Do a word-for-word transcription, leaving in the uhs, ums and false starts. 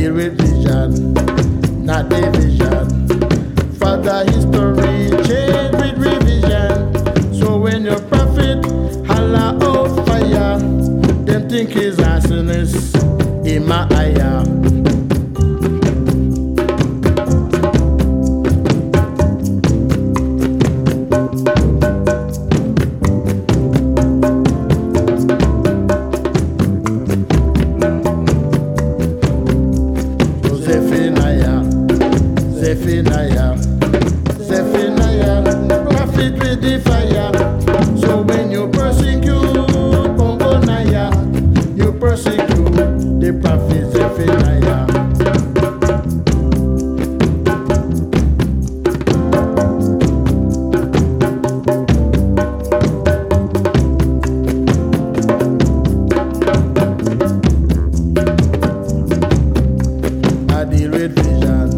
deal with vision, not division. Father history change with revision. So when your prophet holla out fire, them think his arsonist in my eye. Zephaniah, Zephaniah, Zephaniah, prophet with the fire. So when you persecute Bongonaya, you persecute the prophet Zephaniah. I deal with vision,